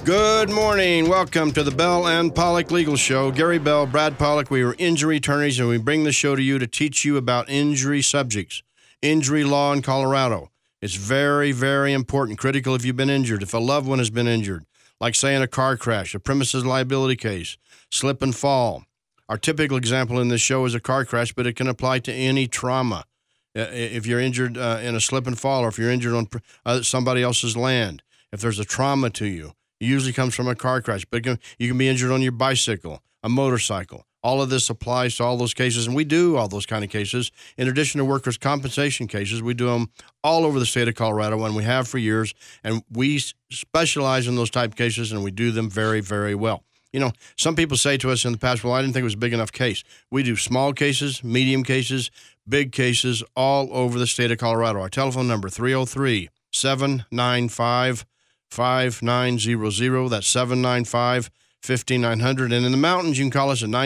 Good morning. Welcome to the Bell and Pollock Legal Show. Gary Bell, Brad Pollock. We are injury attorneys, and we bring the show to you to teach you about injury subjects, injury law in Colorado. It's very, very important, critical if you've been injured, if a loved one has been injured, like, say, in a car crash, a premises liability case, slip and fall. Our typical example in this show is a car crash, but it can apply to any trauma. If you're injured in a slip and fall, or if you're injured on somebody else's land, if there's a trauma to you, it usually comes from a car crash, but you can be injured on your bicycle, a motorcycle. All of this applies to all those cases, and we do all those kind of cases. In addition to workers' compensation cases, we do them all over the state of Colorado, and we have for years, and we specialize in those type of cases, and we do them very, very well. You know, some people say to us in the past, well, I didn't think it was a big enough case. We do small cases, medium cases, big cases all over the state of Colorado. Our telephone number, 303-795-5900. That's 795-5900. And in the mountains, you can call us at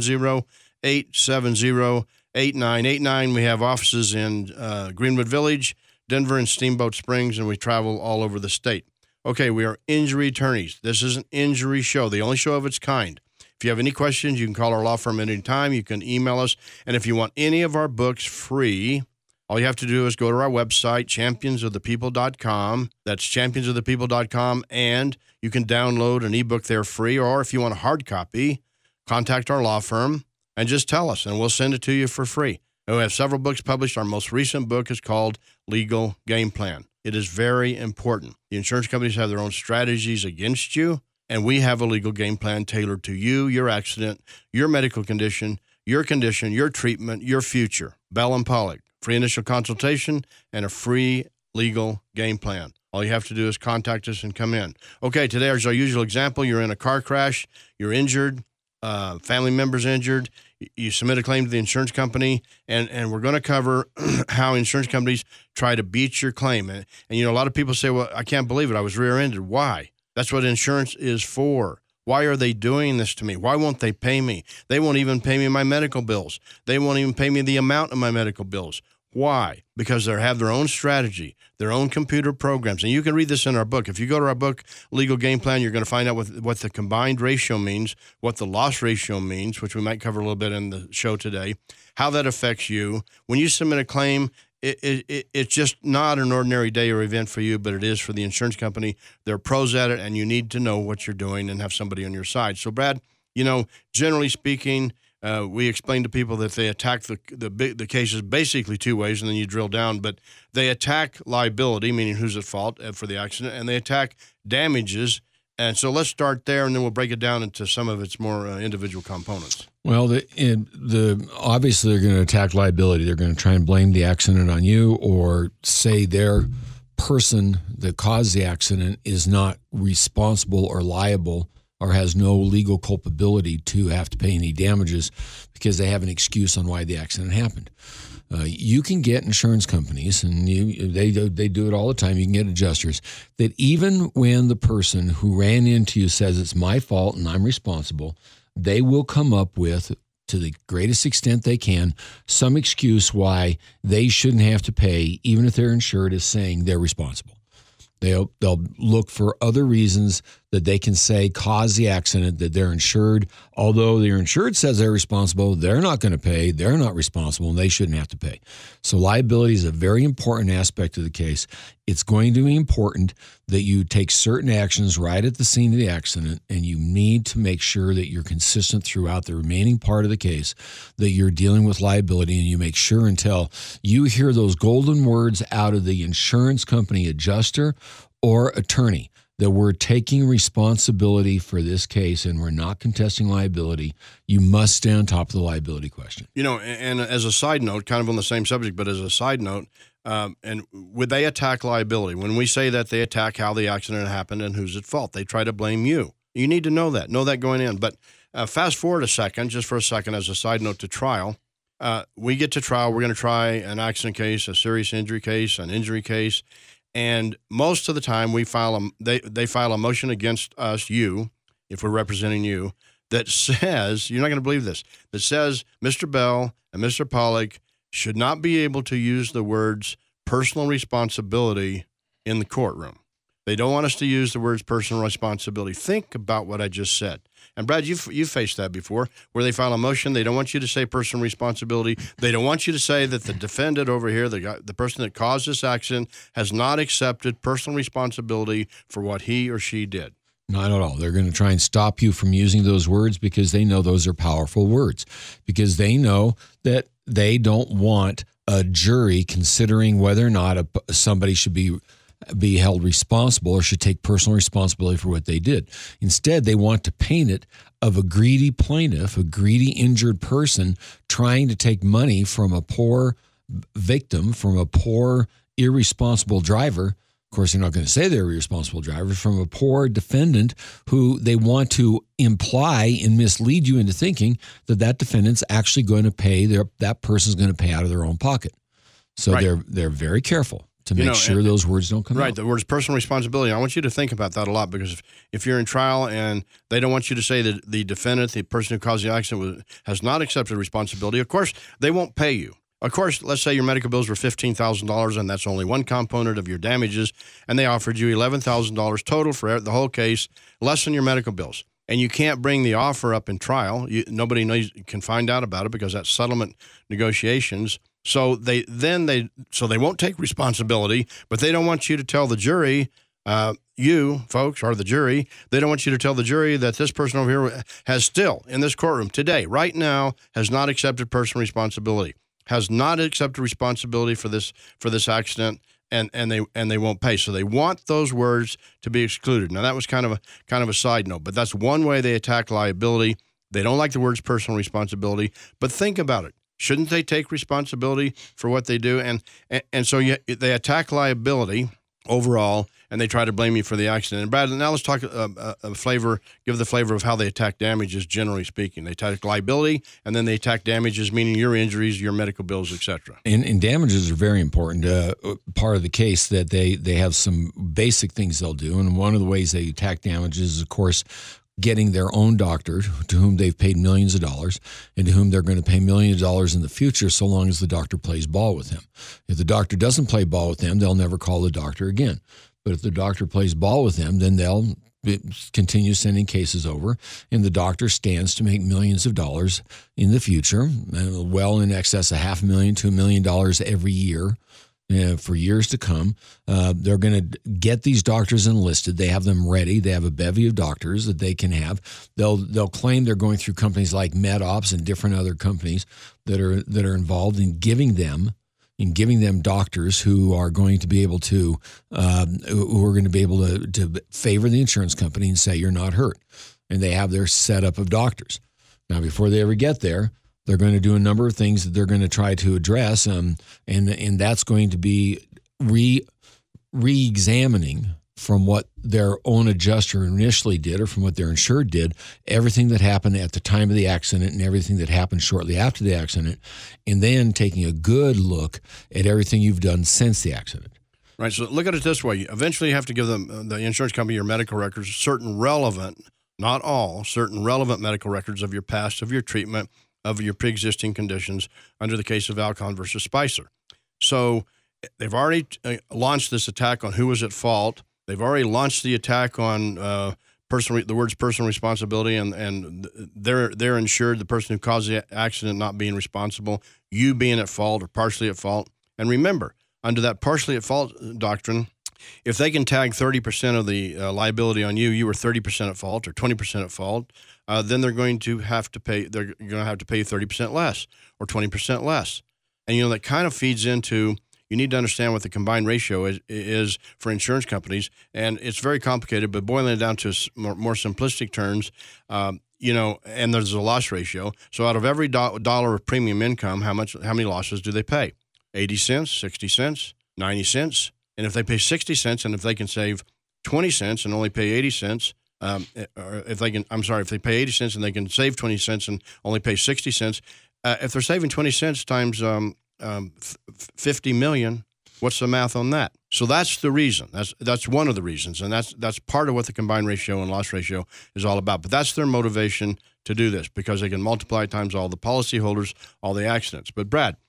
970-870-8989. We have offices in Greenwood Village, Denver, and Steamboat Springs, and we travel all over the state. Okay, we are injury attorneys. This is an injury show, the only show of its kind. If you have any questions, you can call our law firm at any time. You can email us. And if you want any of our books free, all you have to do is go to our website, championsofthepeople.com. That's championsofthepeople.com, and you can download an ebook there free. Or if you want a hard copy, contact our law firm and just tell us, and we'll send it to you for free. And we have several books published. Our most recent book is called Legal Game Plan. It is very important. The insurance companies have their own strategies against you, and we have a legal game plan tailored to you, your accident, your medical condition, your treatment, your future. Bell and Pollock. Free initial consultation and a free legal game plan. All you have to do is contact us and come in. Okay, today is our usual example. You're in a car crash. You're injured. Family member's injured. You submit a claim to the insurance company, and we're going to cover how insurance companies try to beat your claim. And, you know, a lot of people say, well, I can't believe it. I was rear-ended. Why? That's what insurance is for. Why are they doing this to me? Why won't they pay me? They won't even pay me my medical bills. They won't even pay me the amount of my medical bills. Why? Because they have their own strategy, their own computer programs. And you can read this in our book. If you go to our book, Legal Game Plan, you're going to find out what the combined ratio means, what the loss ratio means, which we might cover a little bit in the show today, how that affects you. When you submit a claim, it's just not an ordinary day or event for you, but it is for the insurance company. They're pros at it, and you need to know what you're doing and have somebody on your side. So, Brad, you know, generally speaking, we explain to people that they attack the cases basically two ways, and then you drill down. But they attack liability, meaning who's at fault for the accident, and they attack damages. And so let's start there, and then we'll break it down into some of its more individual components. Well, obviously they're going to attack liability. They're going to try and blame the accident on you, or say their person that caused the accident is not responsible or liable, or has no legal culpability to have to pay any damages because they have an excuse on why the accident happened. You can get insurance companies, and they do it all the time. You can get adjusters that even when the person who ran into you says it's my fault and I'm responsible, they will come up with, to the greatest extent they can, some excuse why they shouldn't have to pay, even if their insured is saying they're responsible. They'll look for other reasons that they can say cause the accident, that they're insured. Although their insured says they're responsible, they're not going to pay, they're not responsible, and they shouldn't have to pay. So liability is a very important aspect of the case. It's going to be important that you take certain actions right at the scene of the accident, and you need to make sure that you're consistent throughout the remaining part of the case, that you're dealing with liability, and you make sure until you hear those golden words out of the insurance company adjuster or attorney that we're taking responsibility for this case and we're not contesting liability, you must stay on top of the liability question. You know, and as a side note, kind of on the same subject, but as a side note, and would they attack liability? When we say that, they attack how the accident happened and who's at fault. They try to blame you. You need to know that going in. But fast forward just for a second, as a side note to trial. We get to trial. We're going to try an accident case, a serious injury case, an injury case. And most of the time, they file a motion against us, you, if we're representing you, that says, you're not going to believe this, that says Mr. Bell and Mr. Pollock should not be able to use the words personal responsibility in the courtroom. They don't want us to use the words personal responsibility. Think about what I just said. And Brad, you've faced that before, where they file a motion. They don't want you to say personal responsibility. They don't want you to say that the defendant over here, the person that caused this accident, has not accepted personal responsibility for what he or she did. Not at all. They're going to try and stop you from using those words because they know those are powerful words, because they know that they don't want a jury considering whether or not somebody should be held responsible or should take personal responsibility for what they did. Instead, they want to paint it of a greedy plaintiff, a greedy injured person trying to take money from a poor victim, from a poor irresponsible driver. Of course, they're not going to say they're irresponsible drivers, from a poor defendant who they want to imply and mislead you into thinking that that defendant's actually going to pay, that person's going to pay out of their own pocket. So Right. they're very careful to make sure those words don't come out. Right, the words personal responsibility. I want you to think about that a lot, because if you're in trial and they don't want you to say that the defendant, the person who caused the accident, has not accepted responsibility, of course, they won't pay you. Of course, let's say your medical bills were $15,000 and that's only one component of your damages, and they offered you $11,000 total for the whole case, less than your medical bills. And you can't bring the offer up in trial. Nobody can find out about it because that's settlement negotiations. So they won't take responsibility, but they don't want you to tell the jury, you folks or the jury, they don't want you to tell the jury that this person over here has still in this courtroom today, right now, has not accepted personal responsibility, has not accepted responsibility for this accident, and they won't pay. So they want those words to be excluded. Now that was kind of a side note, but that's one way they attack liability. They don't like the words personal responsibility, but think about it. Shouldn't they take responsibility for what they do? And so they attack liability overall, and they try to blame you for the accident. And Brad, now let's talk give the flavor of how they attack damages, generally speaking. They attack liability, and then they attack damages, meaning your injuries, your medical bills, etc. And damages are very important. Part of the case that they have some basic things they'll do, and one of the ways they attack damages is, of course, getting their own doctor, to whom they've paid millions of dollars and to whom they're going to pay millions of dollars in the future so long as the doctor plays ball with him. If the doctor doesn't play ball with them, they'll never call the doctor again. But if the doctor plays ball with them, then they'll continue sending cases over, and the doctor stands to make millions of dollars in the future, well in excess of $500,000 to $1 million every year. For years to come. They're going to get these doctors enlisted. They have them ready. They have a bevy of doctors that they can have. They'll claim they're going through companies like MedOps and different other companies that are involved in giving them doctors who are going to be able to to favor the insurance company and say you're not hurt. And they have their setup of doctors. Now, before they ever get there, they're going to do a number of things that they're going to try to address, and that's going to be re-examining from what their own adjuster initially did or from what their insured did, everything that happened at the time of the accident and everything that happened shortly after the accident, and then taking a good look at everything you've done since the accident. Right, so look at it this way. Eventually you have to give them, the insurance company, your medical records, certain relevant, not all, certain relevant medical records of your past, of your treatment, of your pre-existing conditions under the case of Alcon versus Spicer. So they've already launched this attack on who was at fault. They've already launched the attack on the words personal responsibility, and they're insured, the person who caused the accident not being responsible, you being at fault or partially at fault. And remember, under that partially at fault doctrine, if they can tag 30% of the liability on you, you were 30% at fault or 20% at fault, then they're going to have to pay. They're going to have to pay you 30% less or 20% less, and that kind of feeds into. You need to understand what the combined ratio is for insurance companies, and it's very complicated. But boiling it down to more simplistic terms, and there's a loss ratio. So out of every dollar of premium income, how many losses do they pay? 80 cents, 60 cents, 90 cents. And if they pay 60 cents, and if they can save 20 cents and only pay 80 cents, or if they pay 80 cents and they can save 20 cents and only pay 60 cents, if they're saving 20 cents times 50 million, what's the math on that? So that's the reason. That's one of the reasons, and that's part of what the combined ratio and loss ratio is all about. But that's their motivation to do this, because they can multiply times all the policyholders, all the accidents. But Brad,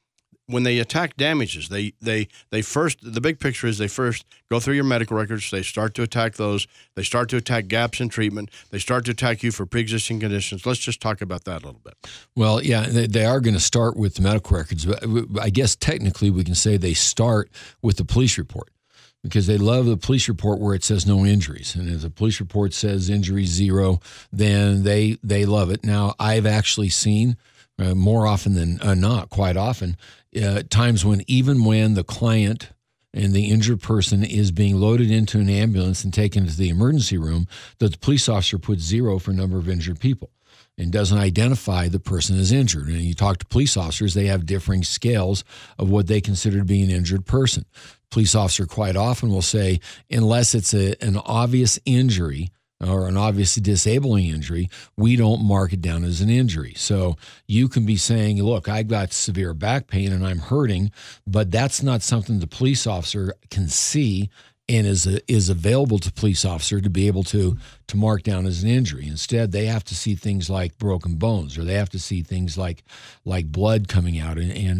when they attack damages, they first, the big picture is they first go through your medical records. They start to attack those. They start to attack gaps in treatment. They start to attack you for pre-existing conditions. Let's just talk about that a little bit. Well, yeah, they are going to start with the medical records. But I guess technically we can say they start with the police report, because they love the police report where it says no injuries. And if the police report says injury 0, then they love it. Now, I've actually seen more often than not, quite often, times when even when the client and the injured person is being loaded into an ambulance and taken to the emergency room, that the police officer puts 0 for number of injured people and doesn't identify the person as injured. And you talk to police officers, they have differing scales of what they consider to be an injured person. Police officer quite often will say, unless it's an obvious injury or an obviously disabling injury, we don't mark it down as an injury. So you can be saying, look, I've got severe back pain and I'm hurting, but that's not something the police officer can see and is available to police officer to be able to mark down as an injury. Instead, they have to see things like broken bones, or they have to see things like blood coming out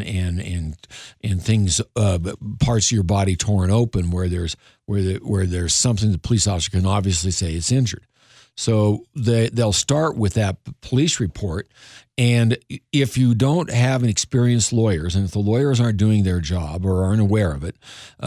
and things, parts of your body torn open where there's something the police officer can obviously say it's injured. So they'll start with that police report. And if you don't have an experienced lawyers, and if the lawyers aren't doing their job or aren't aware of it,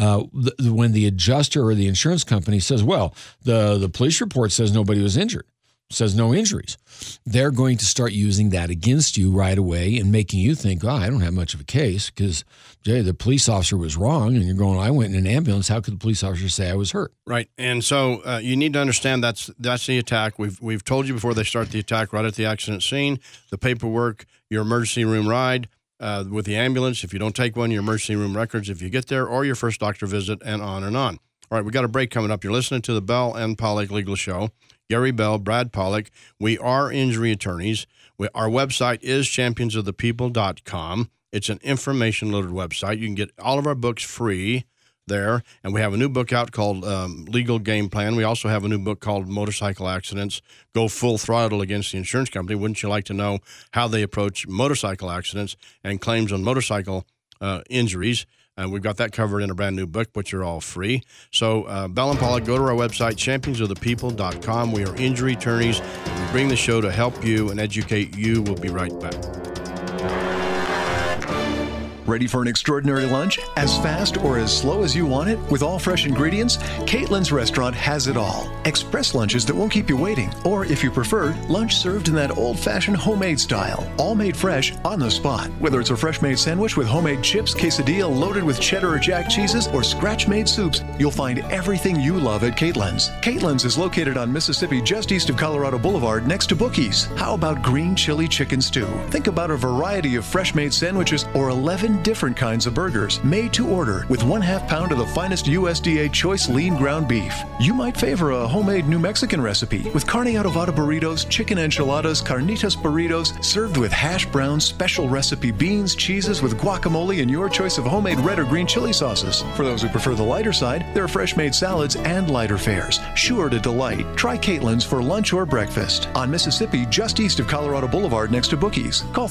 when the adjuster or the insurance company says, well, the police report says nobody was injured, says no injuries, they're going to start using that against you right away and making you think, oh, I don't have much of a case because, Jay, the police officer was wrong. And you're going, I went in an ambulance. How could the police officer say I was hurt? Right. And so you need to understand that's the attack. We've told you before they start the attack, right at the accident scene, the paperwork, your emergency room ride with the ambulance. If you don't take one, your emergency room records if you get there, or your first doctor visit, and on and on. All right, we got a break coming up. You're listening to the Bell and Pollock Legal Show. Gary Bell, Brad Pollock. We are injury attorneys. Our website is championsofthepeople.com. It's an information-loaded website. You can get all of our books free there, and we have a new book out called Legal Game Plan. We also have a new book called Motorcycle Accidents, Go Full Throttle Against the Insurance Company. Wouldn't you like to know how they approach motorcycle accidents and claims on motorcycle injuries? We've got that covered in a brand new book, which are all free. So Bell and Pollock, go to our website, championsofthepeople.com. We are injury attorneys. We bring the show to help you and educate you. We'll be right back. Ready for an extraordinary lunch? As fast or as slow as you want it, with all fresh ingredients? Caitlin's Restaurant has it all. Express lunches that won't keep you waiting. Or, if you prefer, lunch served in that old-fashioned homemade style. All made fresh, on the spot. Whether it's a fresh-made sandwich with homemade chips, quesadilla loaded with cheddar or jack cheeses, or scratch-made soups, you'll find everything you love at Caitlin's. Caitlin's is located on Mississippi just east of Colorado Boulevard next to Bookies. How about green chili chicken stew? Think about a variety of fresh-made sandwiches or 11 different kinds of burgers made to order with 1/2 pound of the finest USDA choice lean ground beef. You might favor a homemade New Mexican recipe with carne adobada burritos, chicken enchiladas, carnitas burritos, served with hash brown special recipe beans, cheeses with guacamole, and your choice of homemade red or green chili sauces. For those who prefer the lighter side, there are fresh made salads and lighter fares, sure to delight. Try Caitlin's for lunch or breakfast on Mississippi, just east of Colorado Boulevard next to Bookies. Call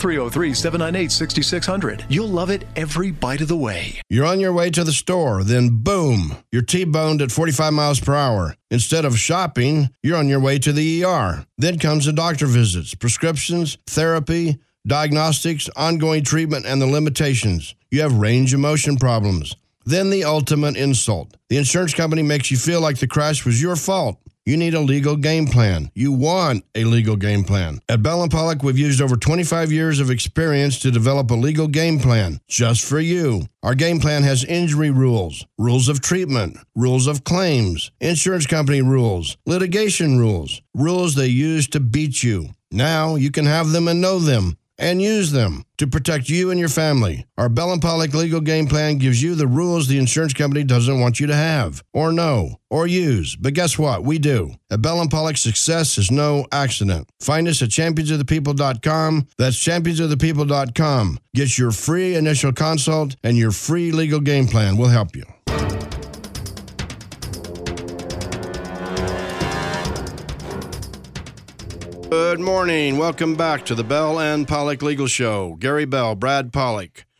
303-798-6600. You'll love it every bite of the way. You're on your way to the store, then boom, you're T-boned at 45 miles per hour. Instead of shopping, you're on your way to the ER. Then comes the doctor visits, prescriptions, therapy, diagnostics, ongoing treatment, and the limitations. You have range of motion problems. Then the ultimate insult. The insurance company makes you feel like the crash was your fault. You need a legal game plan. You want a legal game plan. At Bell & Pollock, we've used over 25 years of experience to develop a legal game plan just for you. Our game plan has injury rules, rules of treatment, rules of claims, insurance company rules, litigation rules, rules they use to beat you. Now you can have them and know them and use them to protect you and your family. Our Bell & Pollock legal game plan gives you the rules the insurance company doesn't want you to have, or know, or use. But guess what? We do. At Bell & Pollock, success is no accident. Find us at championsofthepeople.com. That's championsofthepeople.com. Get your free initial consult and your free legal game plan. We'll help you. Good morning. Welcome back to the Bell and Pollock Legal Show. Gary Bell, Brad Pollock.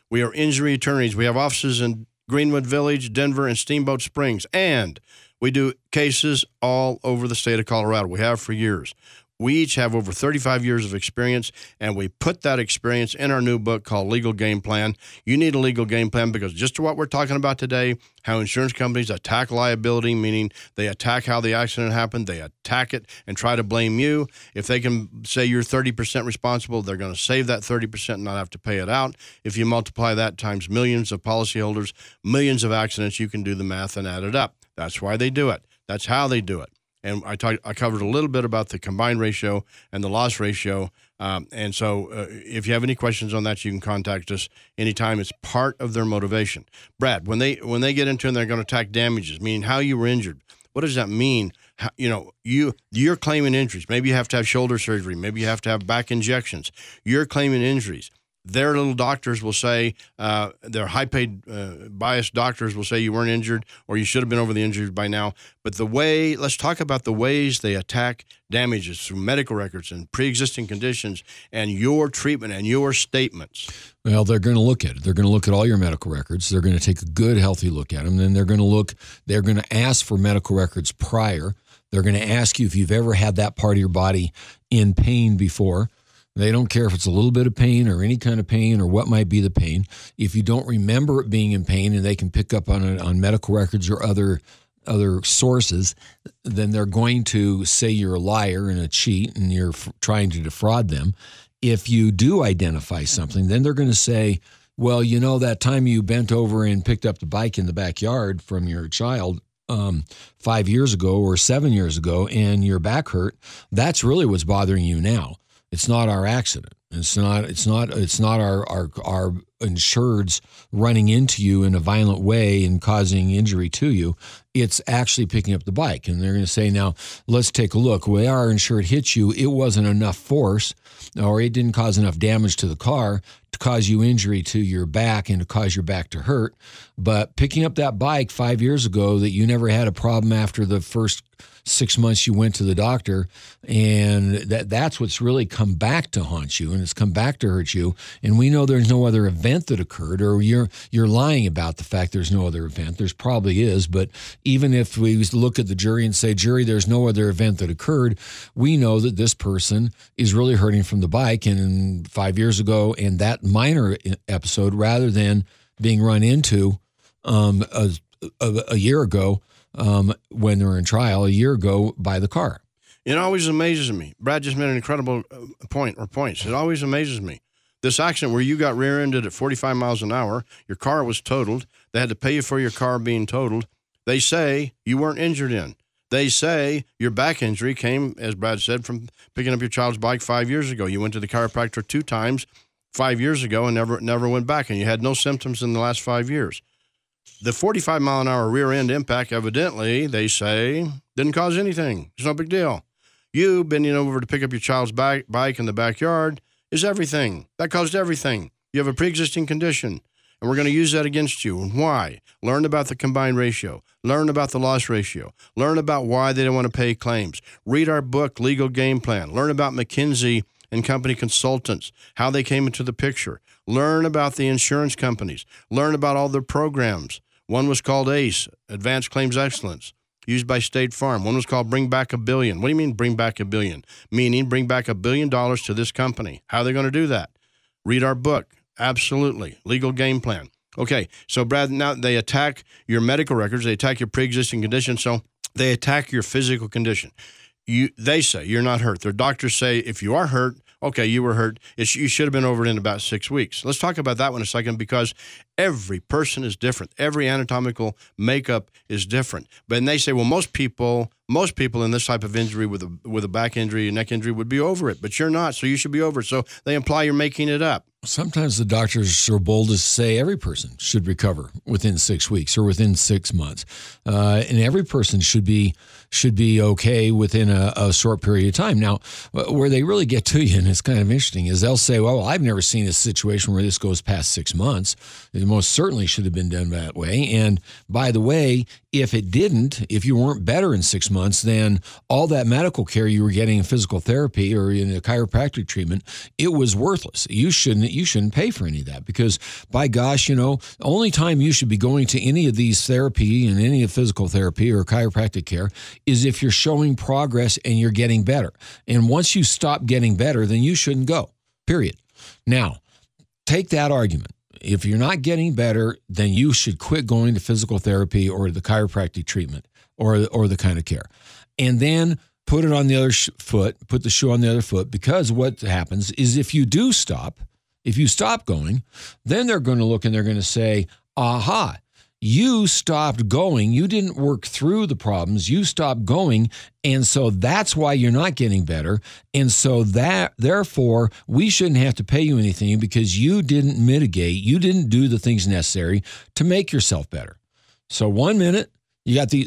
We are injury attorneys. We have offices in Greenwood Village, Denver, and Steamboat Springs. And we do cases all over the state of Colorado. We have for years. We each have over 35 years of experience, and we put that experience in our new book called Legal Game Plan. You need a legal game plan because just to what we're talking about today, how insurance companies attack liability, meaning they attack how the accident happened, they attack it and try to blame you. If they can say you're 30% responsible, they're going to save that 30% and not have to pay it out. If you multiply that times millions of policyholders, millions of accidents, you can do the math and add it up. That's why they do it. That's how they do it. And I covered a little bit about the combined ratio and the loss ratio. And so if you have any questions on that, you can contact us anytime. It's part of their motivation. Brad, when they get into it and they're going to attack damages, meaning how you were injured, what does that mean? How, you're claiming injuries. Maybe you have to have shoulder surgery. Maybe you have to have back injections. You're claiming injuries. Their little doctors will say, their high-paid, biased doctors will say you weren't injured or you should have been over the injury by now. But let's talk about the ways they attack damages through medical records and pre-existing conditions and your treatment and your statements. Well, they're going to look at it. They're going to look at all your medical records. They're going to take a good, healthy look at them. Then they're going to ask for medical records prior. They're going to ask you if you've ever had that part of your body in pain before. They don't care if it's a little bit of pain or any kind of pain or what might be the pain. If you don't remember it being in pain and they can pick up on it on medical records or other sources, then they're going to say you're a liar and a cheat and you're trying to defraud them. If you do identify something, then they're going to say, well, that time you bent over and picked up the bike in the backyard from your child 5 years ago or 7 years ago and your back hurt, that's really what's bothering you now. It's not our accident. It's not our insureds running into you in a violent way and causing injury to you. It's actually picking up the bike. And they're going to say, now, let's take a look. Where our insured hit you, it wasn't enough force or it didn't cause enough damage to the car to cause you injury to your back and to cause your back to hurt. But picking up that bike 5 years ago that you never had a problem after the first 6 months you went to the doctor, and that's what's really come back to haunt you, and it's come back to hurt you. And we know there's no other event that occurred, or you're lying about the fact there's no other event. There's probably is, but even if we look at the jury and say, jury, there's no other event that occurred, we know that this person is really hurting from the bike and 5 years ago, and that minor episode, rather than being run into a year ago, when they were in trial a year ago by the car. It always amazes me. Brad just made an incredible points. It always amazes me. This accident where you got rear-ended at 45 miles an hour, your car was totaled, they had to pay you for your car being totaled. They say you weren't injured in. They say your back injury came, as Brad said, from picking up your child's bike 5 years ago. You went to the chiropractor 2 times 5 years ago and never went back, and you had no symptoms in the last 5 years. The 45-mile-an-hour rear-end impact, evidently, they say, didn't cause anything. It's no big deal. You bending over to pick up your child's bike in the backyard is everything. That caused everything. You have a pre-existing condition, and we're going to use that against you. Why? Learn about the combined ratio. Learn about the loss ratio. Learn about why they don't want to pay claims. Read our book, Legal Game Plan. Learn about McKinsey and Company Consultants, how they came into the picture. Learn about the insurance companies. Learn about all their programs. One was called ACE, Advanced Claims Excellence, used by State Farm. One was called Bring Back $1 billion. What do you mean bring back $1 billion? Meaning bring back $1 billion to this company. How are they going to do that? Read our book. Absolutely. Legal Game Plan. Okay, so Brad, now they attack your medical records. They attack your pre-existing condition. So they attack your physical condition. They say you're not hurt. Their doctors say if you are hurt, okay, you were hurt. You should have been over it in about 6 weeks. Let's talk about that one a second because every person is different. Every anatomical makeup is different. But they say, well, most people in this type of injury with a back injury, a neck injury would be over it, but you're not, so you should be over it. So they imply you're making it up. Sometimes the doctors are so bold as to say every person should recover within 6 weeks or within 6 months. And every person should be okay within a short period of time. Now, where they really get to you, and it's kind of interesting, is they'll say, well, I've never seen a situation where this goes past 6 months. It most certainly should have been done that way. And by the way, if you weren't better in 6 months, then all that medical care you were getting in physical therapy or in a chiropractic treatment, it was worthless. You shouldn't pay for any of that, because by gosh, the only time you should be going to any of these therapy and any of physical therapy or chiropractic care is if you're showing progress and you're getting better. And once you stop getting better, then you shouldn't go, period. Now, take that argument. If you're not getting better, then you should quit going to physical therapy or the chiropractic treatment or the kind of care. And then put it on the other foot, put the shoe on the other foot, because what happens is if you stop going, then they're going to look and they're going to say, aha, you stopped going. You didn't work through the problems. You stopped going. And so that's why you're not getting better. And so therefore, we shouldn't have to pay you anything because you didn't mitigate. You didn't do the things necessary to make yourself better. So 1 minute, you got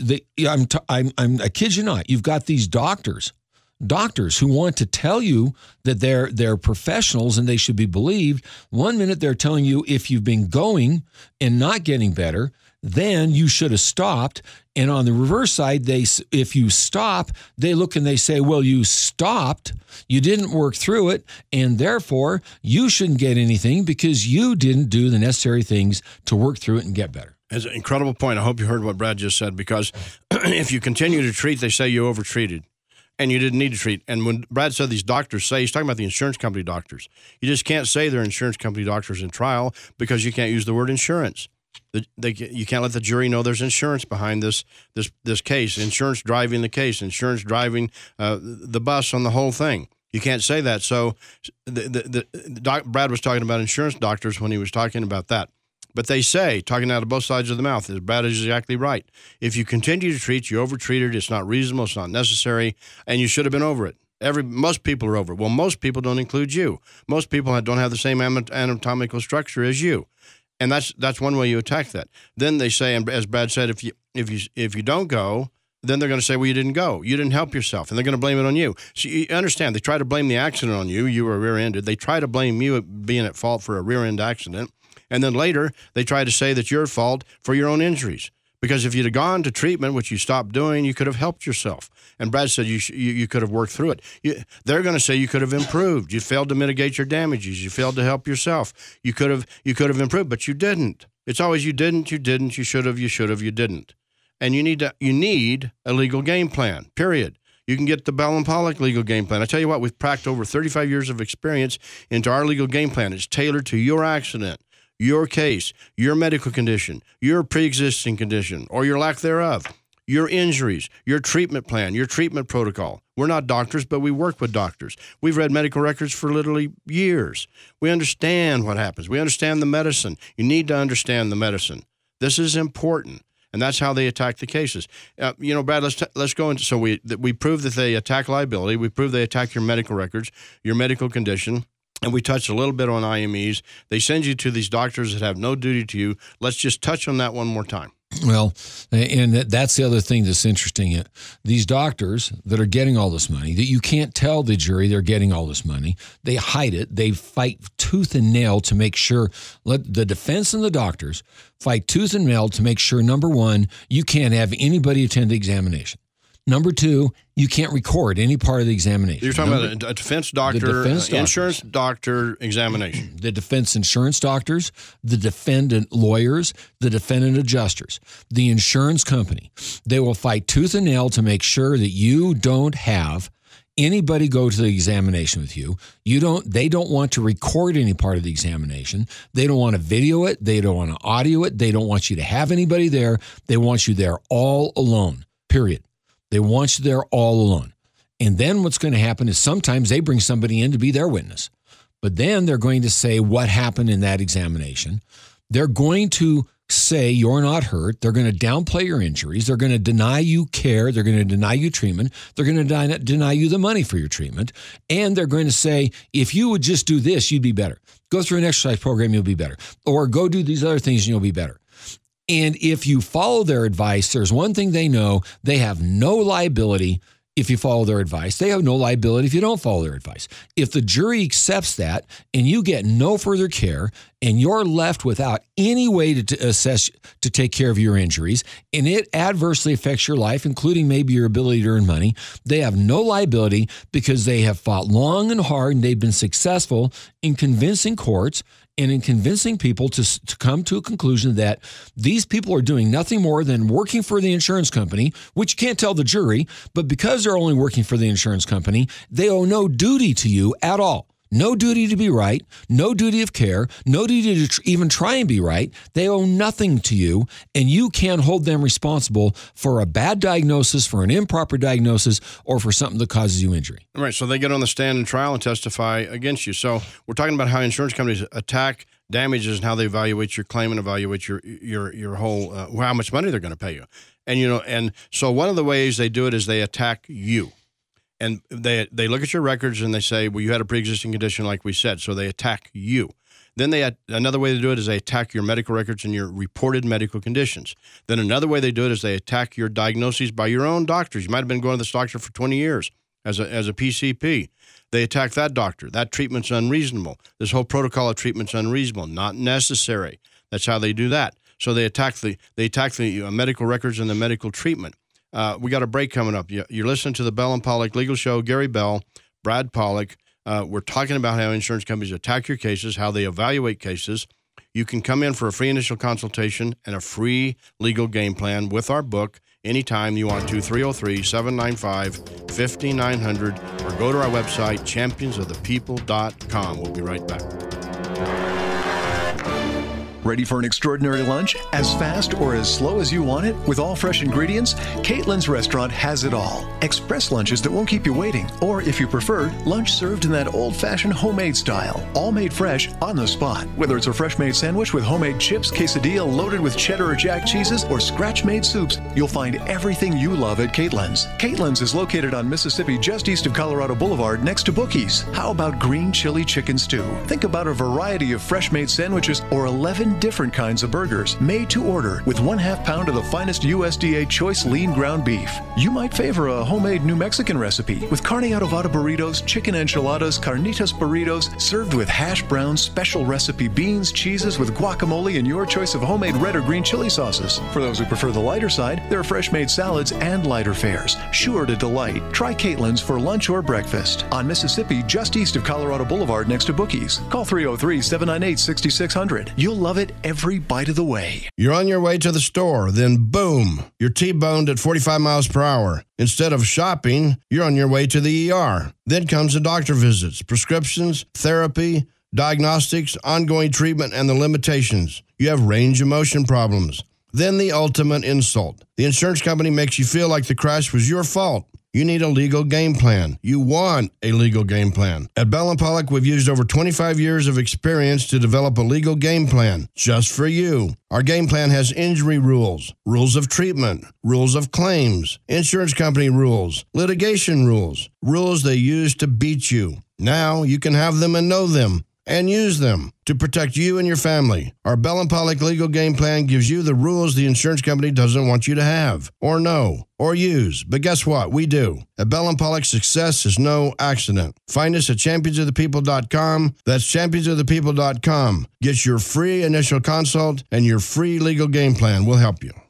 I kid you not, you've got these doctors who want to tell you that they're professionals and they should be believed. 1 minute they're telling you if you've been going and not getting better, then you should have stopped. And on the reverse side, if you stop, they look and they say, well, you stopped, you didn't work through it, and therefore you shouldn't get anything because you didn't do the necessary things to work through it and get better. It's an incredible point. I hope you heard what Brad just said, because if you continue to treat, they say you overtreated. And you didn't need to treat. And when Brad said these doctors say, he's talking about the insurance company doctors. You just can't say they're insurance company doctors in trial because you can't use the word insurance. You can't let the jury know there's insurance behind this case, insurance driving the case, insurance driving the bus on the whole thing. You can't say that. So Brad was talking about insurance doctors when he was talking about that. But they say, talking out of both sides of the mouth, Brad is exactly right. If you continue to treat, you overtreated, it's not reasonable, it's not necessary, and you should have been over it. Most people are over it. Well, most people don't include you. Most people don't have the same anatomical structure as you. And that's one way you attack that. Then they say, and as Brad said, if you don't go, then they're going to say, well, you didn't go. You didn't help yourself. And they're going to blame it on you. So you understand, they try to blame the accident on you. You were rear-ended. They try to blame you being at fault for a rear-end accident. And then later, they try to say that's your fault for your own injuries. Because if you'd have gone to treatment, which you stopped doing, you could have helped yourself. And Brad said you could have worked through it. They're going to say you could have improved. You failed to mitigate your damages. You failed to help yourself. You could have improved, but you didn't. It's always you didn't, you should have, you didn't. And you need a legal game plan, period. You can get the Bell and Pollock legal game plan. I tell you what, we've packed over 35 years of experience into our legal game plan. It's tailored to your accident, your case, your medical condition, your pre-existing condition, or your lack thereof, your injuries, your treatment plan, your treatment protocol. We're not doctors, but we work with doctors. We've read medical records for literally years. We understand what happens. We understand the medicine. You need to understand the medicine. This is important, and that's how they attack the cases. Brad, let's go into. So we prove that they attack liability. We prove they attack your medical records, your medical condition. And we touched a little bit on IMEs. They send you to these doctors that have no duty to you. Let's just touch on that one more time. Well, and that's the other thing that's interesting. These doctors that are getting all this money, that you can't tell the jury they're getting all this money, they hide it. They fight tooth and nail to make sure, let the defense and the doctors fight tooth and nail to make sure, number one, you can't have anybody attend the examination. Number two, you can't record any part of the examination. You're talking about a defense doctor, insurance doctor examination. The defense insurance doctors, the defendant lawyers, the defendant adjusters, the insurance company. They will fight tooth and nail to make sure that you don't have anybody go to the examination with you. They don't want to record any part of the examination. They don't want to video it. They don't want to audio it. They don't want you to have anybody there. They want you there all alone, period. They want you there all alone. And then what's going to happen is sometimes they bring somebody in to be their witness. But then they're going to say what happened in that examination. They're going to say you're not hurt. They're going to downplay your injuries. They're going to deny you care. They're going to deny you treatment. They're going to deny you the money for your treatment. And they're going to say, if you would just do this, you'd be better. Go through an exercise program, you'll be better. Or go do these other things and you'll be better. And if you follow their advice, there's one thing they know: they have no liability if you follow their advice. They have no liability if you don't follow their advice. If the jury accepts that and you get no further care and you're left without any way to take care of your injuries, and it adversely affects your life, including maybe your ability to earn money, they have no liability because they have fought long and hard and they've been successful in convincing courts and in convincing people to come to a conclusion that these people are doing nothing more than working for the insurance company, which you can't tell the jury, but because they're only working for the insurance company, they owe no duty to you at all. No duty to be right, no duty of care, no duty to even try and be right. They owe nothing to you, and you can't hold them responsible for a bad diagnosis, for an improper diagnosis, or for something that causes you injury. Right, so they get on the stand in trial and testify against you. So we're talking about how insurance companies attack damages and how they evaluate your claim and evaluate your whole how much money they're going to pay you. And so one of the ways they do it is they attack you. And they look at your records and they say, well, you had a pre-existing condition like we said, so they attack you. Then another way to do it is they attack your medical records and your reported medical conditions. Then another way they do it is they attack your diagnoses by your own doctors. You might have been going to this doctor for 20 years as a PCP. They attack that doctor. That treatment's unreasonable. This whole protocol of treatment's unreasonable, not necessary. That's how they do that. So they attack the medical records and the medical treatment. We got a break coming up. You're listening to the Bell and Pollock Legal Show. Gary Bell, Brad Pollock. We're talking about how insurance companies attack your cases, how they evaluate cases. You can come in for a free initial consultation and a free legal game plan with our book anytime you want to. 303-795-5900 or go to our website, championsofthepeople.com. We'll be right back. Ready for an extraordinary lunch? As fast or as slow as you want it? With all fresh ingredients? Caitlin's Restaurant has it all. Express lunches that won't keep you waiting. Or, if you prefer, lunch served in that old-fashioned homemade style. All made fresh on the spot. Whether it's a fresh-made sandwich with homemade chips, quesadilla loaded with cheddar or jack cheeses, or scratch-made soups, you'll find everything you love at Caitlin's. Caitlin's is located on Mississippi just east of Colorado Boulevard next to Bookies. How about green chili chicken stew? Think about a variety of fresh-made sandwiches or 11 different kinds of burgers made to order with 1/2 pound of the finest USDA choice lean ground beef. You might favor a homemade New Mexican recipe with carne adobada burritos, chicken enchiladas, carnitas burritos, served with hash brown special recipe beans, cheeses with guacamole, and your choice of homemade red or green chili sauces. For those who prefer the lighter side, there are fresh made salads and lighter fares, sure to delight. Try Caitlin's for lunch or breakfast on Mississippi just east of Colorado Boulevard next to Bookies. Call 303-798-6600. You'll love it every bite of the way. You're on your way to the store, then boom, you're T-boned at 45 miles per hour. Instead of shopping, you're on your way to the ER. Then comes the doctor visits, prescriptions, therapy, diagnostics, ongoing treatment, and the limitations. You have range of motion problems. Then the ultimate insult. The insurance company makes you feel like the crash was your fault. You need a legal game plan. You want a legal game plan. At Bell & Pollock, we've used over 25 years of experience to develop a legal game plan just for you. Our game plan has injury rules, rules of treatment, rules of claims, insurance company rules, litigation rules, rules they use to beat you. Now you can have them and know them and use them to protect you and your family. Our Bell & Pollock legal game plan gives you the rules the insurance company doesn't want you to have, or know, or use. But guess what? We do. At Bell & Pollock, success is no accident. Find us at championsofthepeople.com. That's championsofthepeople.com. Get your free initial consult and your free legal game plan. We'll help you.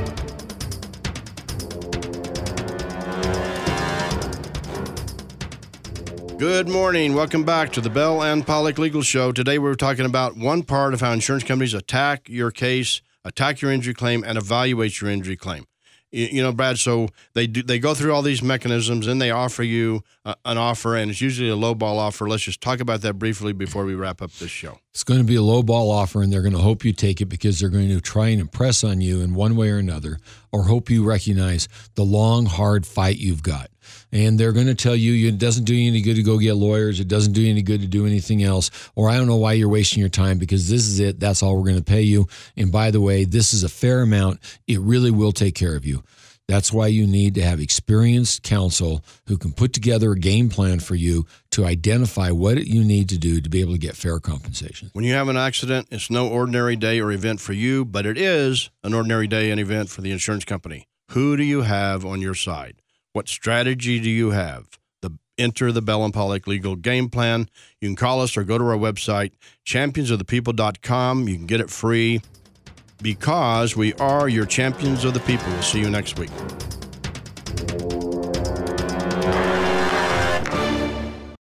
Good morning. Welcome back to the Bell and Pollock Legal Show. Today we're talking about one part of how insurance companies attack your case, attack your injury claim, and evaluate your injury claim. You know, Brad, so they go through all these mechanisms, and they offer you an offer, and it's usually a lowball offer. Let's just talk about that briefly before we wrap up this show. It's going to be a lowball offer, and they're going to hope you take it because they're going to try and impress on you in one way or another, or hope you recognize the long, hard fight you've got. And they're going to tell you it doesn't do you any good to go get lawyers. It doesn't do you any good to do anything else. Or I don't know why you're wasting your time because this is it. That's all we're going to pay you. And by the way, this is a fair amount. It really will take care of you. That's why you need to have experienced counsel who can put together a game plan for you to identify what you need to do to be able to get fair compensation. When you have an accident, it's no ordinary day or event for you, but it is an ordinary day and event for the insurance company. Who do you have on your side? What strategy do you have? Enter the Bell and Pollock legal game plan. You can call us or go to our website, championsofthepeople.com. You can get it free because we are your champions of the people. We'll see you next week.